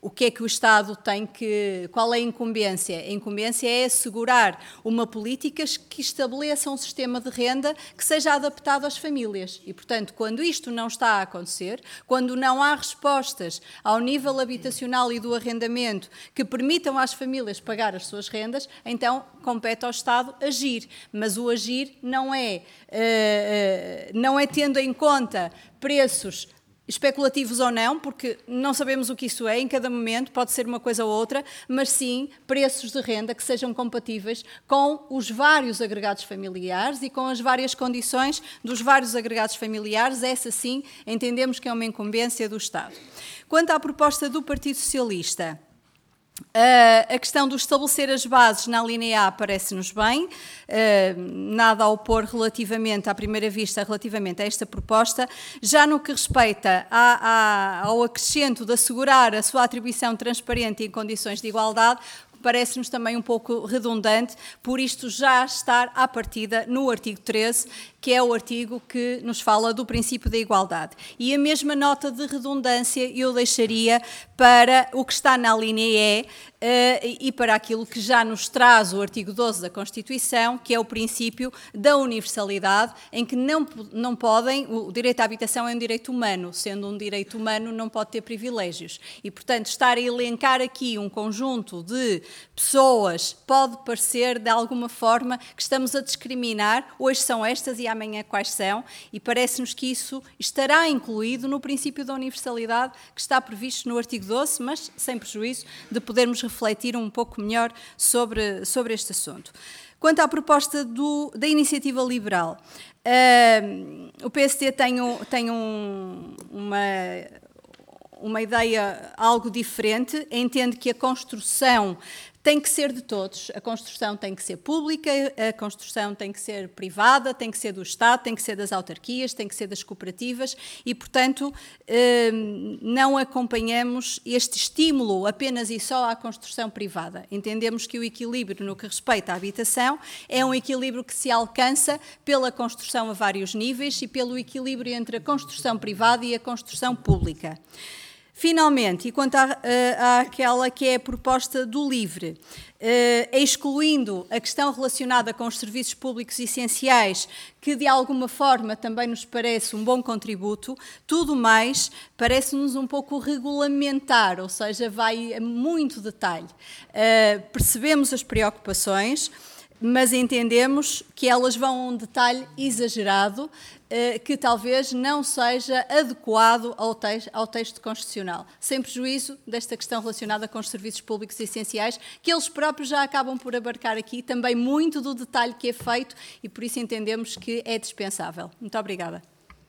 o que é que o Estado tem que... Qual é a incumbência? A incumbência é assegurar uma política que estabeleça um sistema de renda que seja adaptado às famílias. E, portanto, quando isto não está a acontecer, quando não há respostas ao nível habitacional e do arrendamento que permitam às famílias pagar as suas rendas, então compete ao Estado agir. Mas o agir não é tendo em conta preços especulativos ou não, porque não sabemos o que isso é em cada momento, pode ser uma coisa ou outra, mas sim preços de renda que sejam compatíveis com os vários agregados familiares e com as várias condições dos vários agregados familiares. Essa sim entendemos que é uma incumbência do Estado. Quanto à proposta do Partido Socialista, a questão do estabelecer as bases na linha A parece-nos bem, nada a opor relativamente, à primeira vista, relativamente a esta proposta. Já no que respeita ao acrescento de assegurar a sua atribuição transparente e em condições de igualdade, parece-nos também um pouco redundante, por isto já estar à partida no artigo 13, que é o artigo que nos fala do princípio da igualdade. E a mesma nota de redundância eu deixaria para o que está na linha E e para aquilo que já nos traz o artigo 12 da Constituição, que é o princípio da universalidade, em que não podem, o direito à habitação é um direito humano, sendo um direito humano não pode ter privilégios. E, portanto, estar a elencar aqui um conjunto de pessoas pode parecer, de alguma forma, que estamos a discriminar, hoje são estas e amanhã quais são, e parece-nos que isso estará incluído no princípio da universalidade que está previsto no artigo 12, mas sem prejuízo de podermos refletir um pouco melhor sobre este assunto. Quanto à proposta da Iniciativa Liberal, o PSD tem uma ideia algo diferente, entende que a construção tem que ser de todos, a construção tem que ser pública, a construção tem que ser privada, tem que ser do Estado, tem que ser das autarquias, tem que ser das cooperativas e, portanto, não acompanhamos este estímulo apenas e só à construção privada. Entendemos que o equilíbrio no que respeita à habitação é um equilíbrio que se alcança pela construção a vários níveis e pelo equilíbrio entre a construção privada e a construção pública. Finalmente, e quanto àquela que é a proposta do LIVRE, excluindo a questão relacionada com os serviços públicos essenciais, que de alguma forma também nos parece um bom contributo, tudo mais parece-nos um pouco regulamentar, ou seja, vai a muito detalhe. Percebemos as preocupações, mas entendemos que elas vão a um detalhe exagerado, que talvez não seja adequado ao texto constitucional, sem prejuízo desta questão relacionada com os serviços públicos essenciais, que eles próprios já acabam por abarcar aqui também muito do detalhe que é feito e por isso entendemos que é dispensável. Muito obrigada.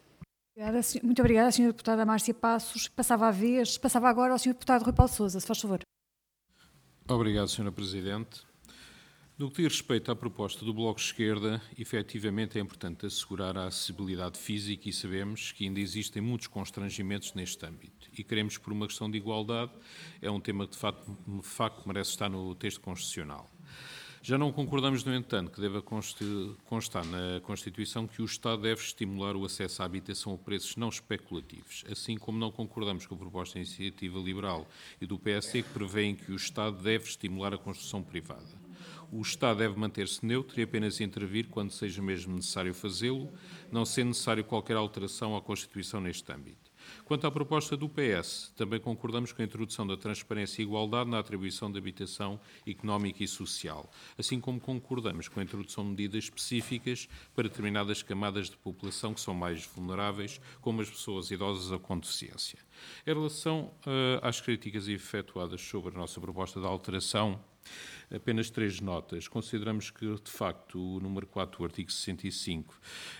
Muito obrigada, Sra. Deputada Márcia Passos. Passava agora ao Sr. Deputado Rui Paulo Sousa, se faz favor. Obrigado, Sra. Presidente. No que diz respeito à proposta do Bloco de Esquerda, efetivamente é importante assegurar a acessibilidade física e sabemos que ainda existem muitos constrangimentos neste âmbito. E queremos que, por uma questão de igualdade, é um tema que de facto merece estar no texto constitucional. Já não concordamos, no entanto, que deva constar na Constituição que o Estado deve estimular o acesso à habitação a preços não especulativos, assim como não concordamos com a proposta da Iniciativa Liberal e do PSD que prevêem que o Estado deve estimular a construção privada. O Estado deve manter-se neutro e apenas intervir quando seja mesmo necessário fazê-lo, não sendo necessário qualquer alteração à Constituição neste âmbito. Quanto à proposta do PS, também concordamos com a introdução da transparência e igualdade na atribuição de habitação económica e social, assim como concordamos com a introdução de medidas específicas para determinadas camadas de população que são mais vulneráveis, como as pessoas idosas ou com deficiência. Em relação às críticas efetuadas sobre a nossa proposta de alteração, apenas 3 notas. Consideramos que, de facto, o número 4 do artigo 65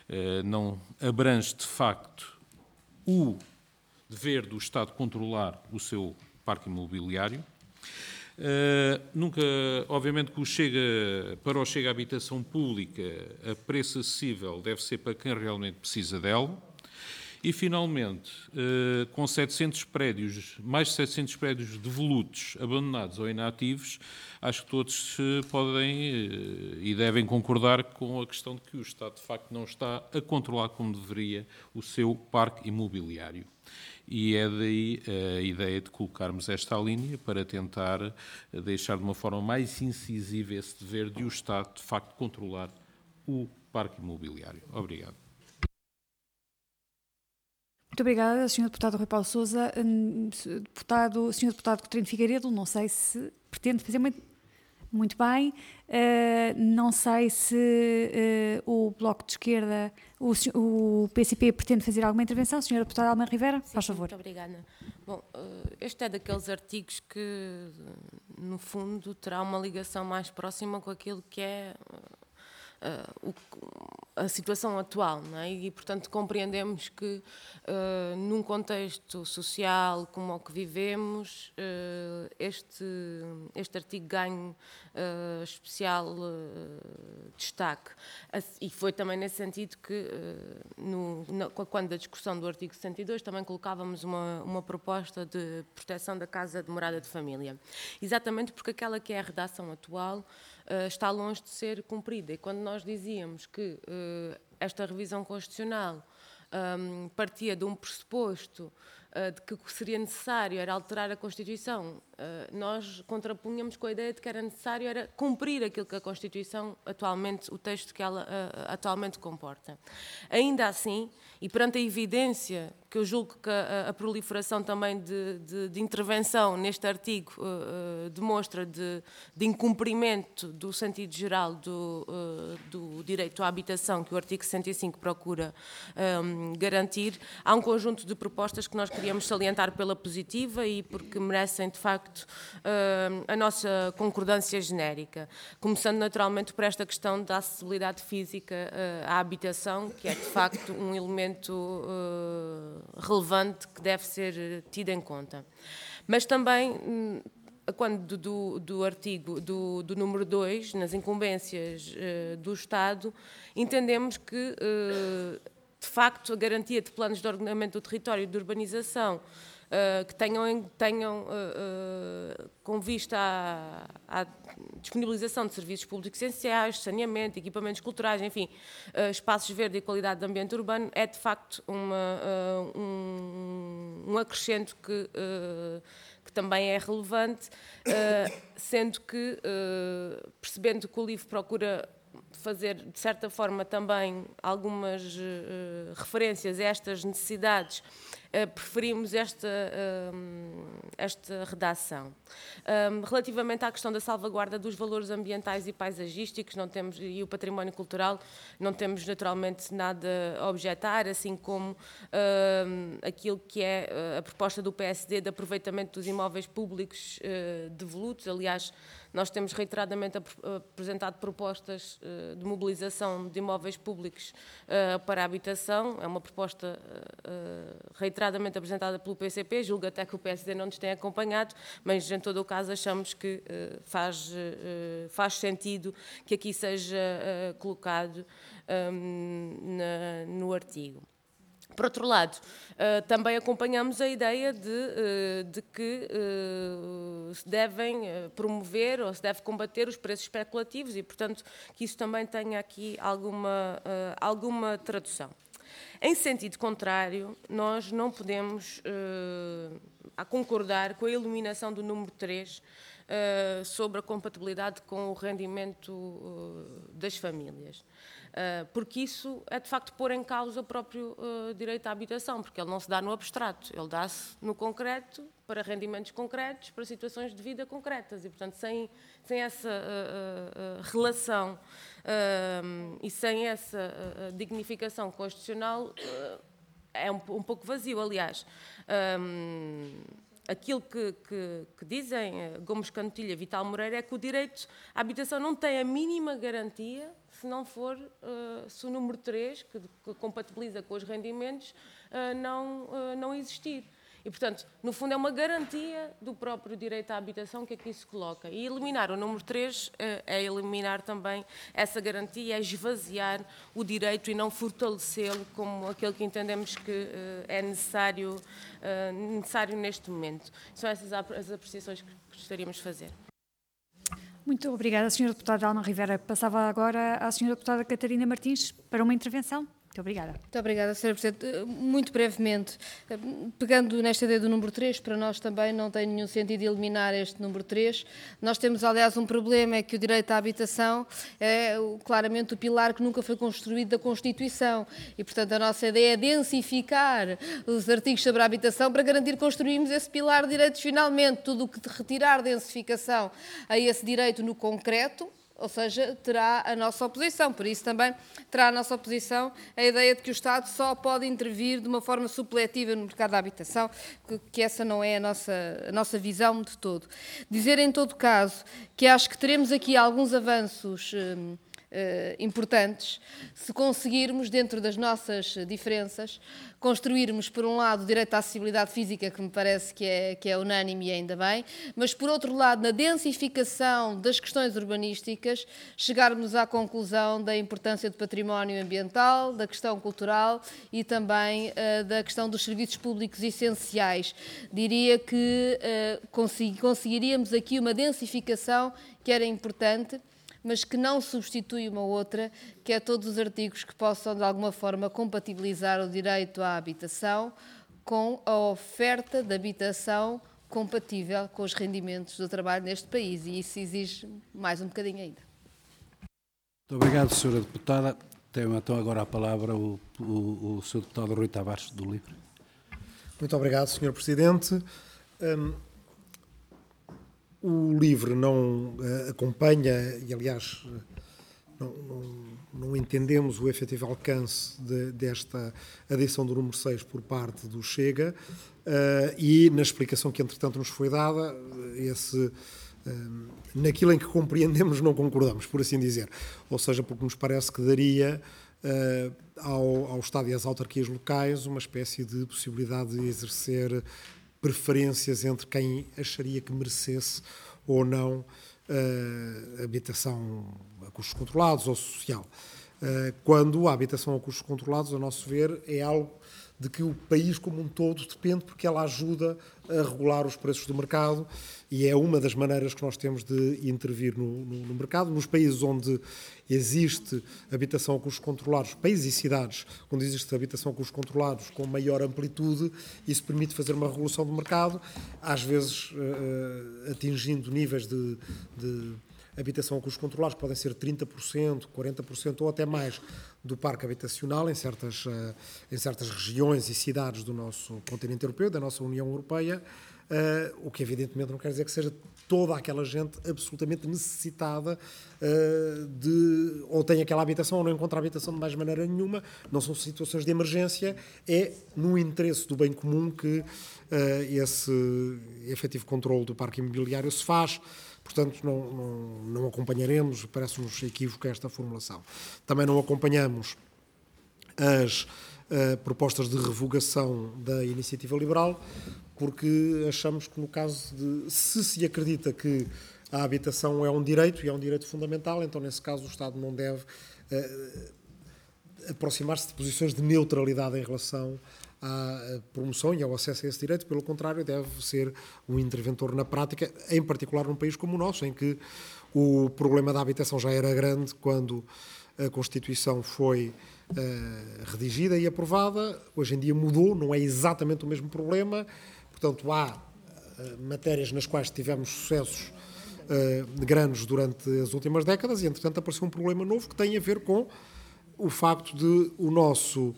não abrange, de facto, o dever do Estado controlar o seu parque imobiliário. Obviamente que para o Chega à habitação pública, a preço acessível deve ser para quem realmente precisa dela. E, finalmente, com 700 prédios, mais de 700 prédios devolutos, abandonados ou inativos, acho que todos podem e devem concordar com a questão de que o Estado, de facto, não está a controlar como deveria o seu parque imobiliário. e é daí a ideia de colocarmos esta linha para tentar deixar de uma forma mais incisiva esse dever de o Estado, de facto, controlar o parque imobiliário. Obrigado. Muito obrigada, Sr. Deputado Rui Paulo Sousa. Sr. Deputado Coutinho Figueiredo, não sei se pretende fazer muito bem. Não sei se o Bloco de Esquerda, o PCP, pretende fazer alguma intervenção. Sra. Deputada Alma Rivera, faz favor. Muito obrigada. Bom, este é daqueles artigos que, no fundo, terá uma ligação mais próxima com aquilo que é a situação atual, não é? E, portanto, compreendemos que, num contexto social como o que vivemos, este artigo ganha especial destaque. E foi também nesse sentido que, quando a discussão do artigo 62, também colocávamos uma proposta de proteção da casa de morada de família. Exatamente porque aquela que é a redação atual está longe de ser cumprida. E quando nós dizíamos que esta revisão constitucional partia de um pressuposto de que o que seria necessário era alterar a Constituição, nós contrapunhamos com a ideia de que era necessário era cumprir aquilo que a Constituição atualmente, o texto que ela atualmente comporta. Ainda assim, e perante a evidência que eu julgo que a proliferação também de intervenção neste artigo demonstra de incumprimento do sentido geral do direito à habitação que o artigo 65 procura garantir, há um conjunto de propostas que nós queríamos salientar pela positiva e porque merecem, de facto, a nossa concordância genérica. Começando naturalmente por esta questão da acessibilidade física à habitação, que é, de facto, um elemento relevante que deve ser tido em conta. Mas também, quando do artigo do número 2, nas incumbências do Estado, entendemos que, de facto, a garantia de planos de ordenamento do território e de urbanização que tenham com vista à disponibilização de serviços públicos essenciais, saneamento, equipamentos culturais, enfim, espaços verdes e qualidade de ambiente urbano, é de facto um acrescento que também é relevante, sendo que, percebendo que o LIVRE procura fazer, de certa forma, também algumas referências a estas necessidades, preferimos esta redação. Relativamente à questão da salvaguarda dos valores ambientais e paisagísticos e o património cultural, não temos naturalmente nada a objetar, assim como aquilo que é a proposta do PSD de aproveitamento dos imóveis públicos devolutos. Aliás, nós temos reiteradamente apresentado propostas de mobilização de imóveis públicos para a habitação. É uma proposta reiteradamente apresentada pelo PCP, julgo até que o PSD não nos tem acompanhado, mas em todo o caso achamos que faz sentido que aqui seja colocado no artigo. Por outro lado, também acompanhamos a ideia de que se devem promover ou se deve combater os preços especulativos e, portanto, que isso também tenha aqui alguma tradução. Em sentido contrário, nós não podemos concordar com a eliminação do número 3 sobre a compatibilidade com o rendimento das famílias. Porque isso é, de facto, pôr em causa o próprio direito à habitação, porque ele não se dá no abstrato, ele dá-se no concreto, para rendimentos concretos, para situações de vida concretas. E, portanto, sem essa relação e sem essa dignificação constitucional, é um pouco vazio, aliás. Aquilo que dizem Gomes Cantilha e Vital Moreira é que o direito à habitação não tem a mínima garantia se o número 3, que compatibiliza com os rendimentos, não existir. E, portanto, no fundo é uma garantia do próprio direito à habitação que aqui se coloca. E eliminar o número 3 é eliminar também essa garantia, é esvaziar o direito e não fortalecê-lo como aquele que entendemos que é necessário neste momento. São essas as apreciações que gostaríamos de fazer. Muito obrigada, Sra. Deputada Alma Rivera. Passava agora à Sra. Deputada Catarina Martins para uma intervenção. Muito obrigada. Muito obrigada, Sra. Presidente. Muito brevemente, pegando nesta ideia do número 3, para nós também não tem nenhum sentido eliminar este número 3. Nós temos, aliás, um problema, é que o direito à habitação é claramente o pilar que nunca foi construído da Constituição. E, portanto, a nossa ideia é densificar os artigos sobre a habitação para garantir que construímos esse pilar de direitos finalmente. Tudo o que retirar densificação a esse direito no concreto, ou seja, terá a nossa oposição. Por isso também terá a nossa oposição a ideia de que o Estado só pode intervir de uma forma supletiva no mercado da habitação, que essa não é a nossa visão de todo. Dizer, em todo caso, que acho que teremos aqui alguns avanços importantes se conseguirmos, dentro das nossas diferenças, construirmos, por um lado, o direito à acessibilidade física, que me parece que é unânime e ainda bem, mas, por outro lado, na densificação das questões urbanísticas, chegarmos à conclusão da importância do património ambiental, da questão cultural e também da questão dos serviços públicos essenciais. Diria que conseguiríamos aqui uma densificação que era importante, mas que não substitui uma outra, que é todos os artigos que possam, de alguma forma, compatibilizar o direito à habitação com a oferta de habitação compatível com os rendimentos do trabalho neste país. E isso exige mais um bocadinho ainda. Muito obrigado, Sra. Deputada. Tenho então agora a palavra o Sr. Deputado Rui Tavares, do LIVRE. Muito obrigado, Sr. Presidente. O LIVRE não acompanha, e aliás não entendemos o efetivo alcance desta adição do número 6 por parte do Chega, e na explicação que entretanto nos foi dada, naquilo em que compreendemos não concordamos, por assim dizer. Ou seja, porque nos parece que daria ao Estado e às autarquias locais uma espécie de possibilidade de exercer preferências entre quem acharia que merecesse ou não habitação a custos controlados ou social. Quando a habitação a custos controlados, a nosso ver, é algo de que o país como um todo depende, porque ela ajuda a regular os preços do mercado e é uma das maneiras que nós temos de intervir no mercado. Nos países onde existe habitação a custos controlados, países e cidades onde existe habitação a custos controlados com maior amplitude, isso permite fazer uma regulação do mercado, às vezes atingindo níveis de habitação a custos controlados, que podem ser 30%, 40% ou até mais do parque habitacional em certas regiões e cidades do nosso continente europeu, da nossa União Europeia, o que evidentemente não quer dizer que seja toda aquela gente absolutamente necessitada ou tem aquela habitação ou não encontra habitação de mais maneira nenhuma. Não são situações de emergência, é no interesse do bem comum que esse efetivo controle do parque imobiliário se faz. Portanto, não acompanharemos, parece-nos equívoca esta formulação. Também não acompanhamos as propostas de revogação da iniciativa liberal, porque achamos que no caso de, se acredita que a habitação é um direito, e é um direito fundamental, então nesse caso o Estado não deve aproximar-se de posições de neutralidade em relação à promoção e ao acesso a esse direito, pelo contrário, deve ser um interventor na prática, em particular num país como o nosso, em que o problema da habitação já era grande quando a Constituição foi redigida e aprovada. Hoje em dia mudou, não é exatamente o mesmo problema, portanto há matérias nas quais tivemos sucessos grandes durante as últimas décadas e, entretanto, apareceu um problema novo que tem a ver com o facto de o nosso...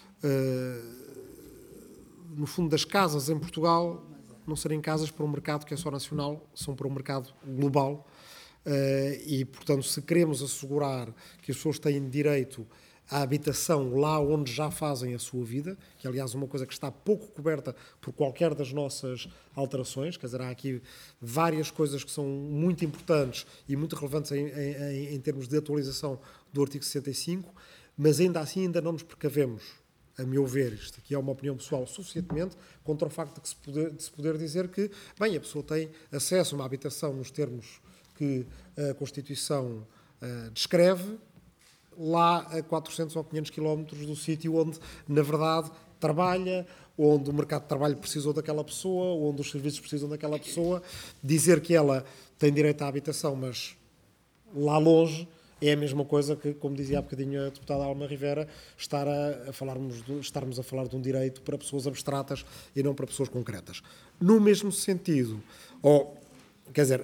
no fundo, das casas em Portugal não serem casas para um mercado que é só nacional, são para um mercado global e, portanto, se queremos assegurar que as pessoas têm direito à habitação lá onde já fazem a sua vida, que aliás é uma coisa que está pouco coberta por qualquer das nossas alterações, quer dizer, há aqui várias coisas que são muito importantes e muito relevantes em termos de atualização do artigo 65, mas ainda assim ainda não nos precavemos, a meu ver, isto aqui é uma opinião pessoal, suficientemente contra o facto de se poder dizer que, bem, a pessoa tem acesso a uma habitação nos termos que a Constituição descreve, lá a 400 ou 500 quilómetros do sítio onde, na verdade, trabalha, onde o mercado de trabalho precisou daquela pessoa, onde os serviços precisam daquela pessoa. Dizer que ela tem direito à habitação, mas lá longe, é a mesma coisa que, como dizia há bocadinho a deputada Alma Rivera, estarmos a falar de um direito para pessoas abstratas e não para pessoas concretas. No mesmo sentido, quer dizer,